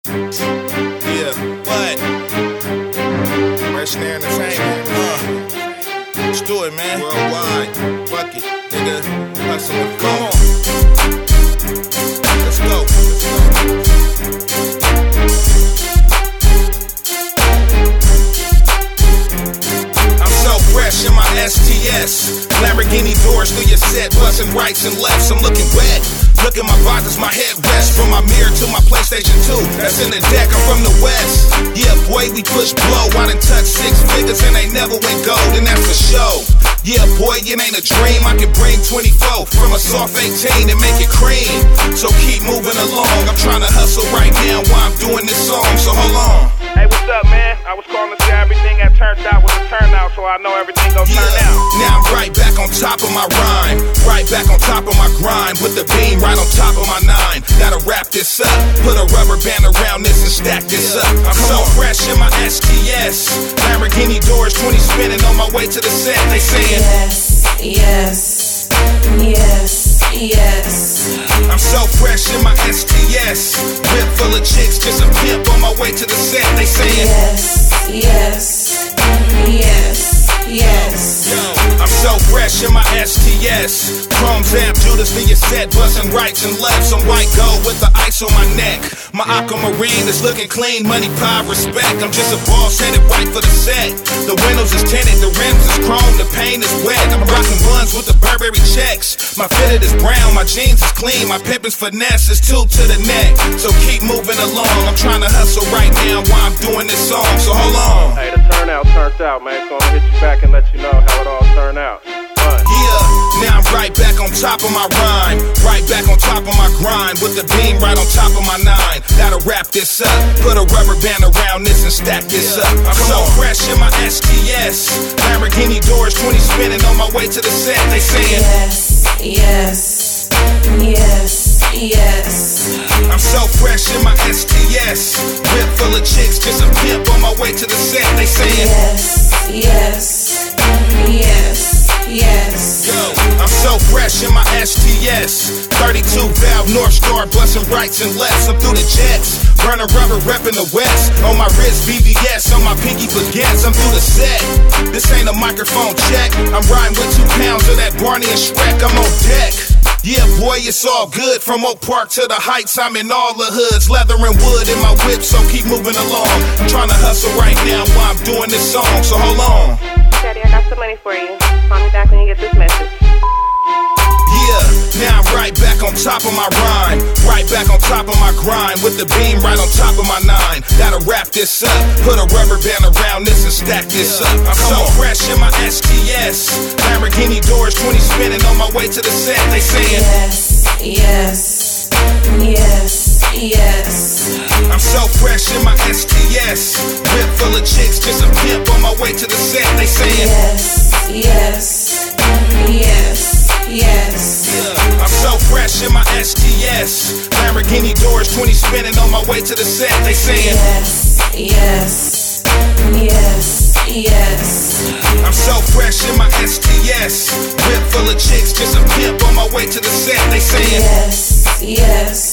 Yeah, what? Mercenary Entertainment. Let's do it, man. Worldwide. Fuck it, nigga. Hustle and come on. Let's go. I'm so fresh in my STS. Lamborghini doors through your set, busting rights and lefts. I'm looking wet. Look at my bars, my head rest. From my mirror to my PlayStation 2, that's in the deck, I'm from the West. Yeah, boy, we push blow. I done touched 6 figures and they never went gold, and that's for show. Yeah, boy, it ain't a dream. I can bring 24 from a soft 18 and make it cream. So keep moving along. I'm trying to hustle right now while I'm doing this song, so hold on. Hey, what's up, man? I was calling to see how everything that turned out was a turnout, so I know everything gon' turn out. Now I'm right back on top of my rhyme, right back on top of my grind, with the beam right on top of my 9. Gotta wrap this up, put a rubber band around this and stack this up. I'm so fresh in my STS, Lamborghini doors, 20 spinning on my way to the set. They saying yes, yes, yes, yes. I'm so fresh in my STS, whip full of chicks, just a pimp on my way to the set. They saying yes, yes, yes, yes. Yo, I'm so fresh in my STS, chrome zap, Judas for your set, busting rights and lefts. I'm white gold with the ice on my neck. My aquamarine is looking clean, money, power, respect. I'm just a boss headed right for the set. The windows is tinted, the rims is chrome, the paint is wet. I'm rocking buns with the Burberry checks. My fitted is brown, my jeans is clean, my pimpin's finesse is 2 to the neck. So keep moving along, I'm trying to hustle right now while I'm doing this song, so hold on. Hey, the turnout turned out, man, so I'ma hit you back and let you know how it all turned out. Yeah, now I'm right back on top of my rhyme, right back on top of my grind, with the beam right on top of my 9. Gotta wrap this up, put a rubber band around this and stack this up. I'm so fresh in my STS, Lamborghini doors, 20 spinning on my way to the set. They saying yes, yes, yes, yes. I'm so fresh in my STS, whip full of chicks, just a pimp on my way to the set. They saying yes, yes, yes, yes. Yo, I'm so fresh in my STS, 32 valve North Star, busting rights and lefts. I'm through the jets, burning rubber, repping the West. On my wrist, VVS, on my pinky baguettes. I'm through the set. This ain't a microphone check. I'm riding with 2 pounds of that Barney and Shrek. I'm on deck. Yeah, boy, it's all good. From Oak Park to the Heights, I'm in all the hoods. Leather and wood in my whip, so keep moving along. I'm trying to hustle right now while I'm doing this song, so hold on. Daddy, I got some money for you. Call me back when you get this message. Yeah, now I'm right back on top of my rhyme, right back on top of my grind, with the beam right on top of my 9. Gotta wrap this up, put a rubber band around this and stack this up. I'm so fresh in my STS, Lamborghini doors, 20 spinning on my way to the set. They saying yes, yes, yes, yes. I'm so fresh in my STS, whip full of chicks, just a pimp on my way to the set. They saying yes, yes, yes, yes. Yeah, I'm so fresh in my STS, Lamborghini doors, 20 spinning on my way to the set. They saying yes, yes, yes, yes. I'm so fresh in my STS, whip full of chicks, just a pimp on my way to the set. They saying yes, yes,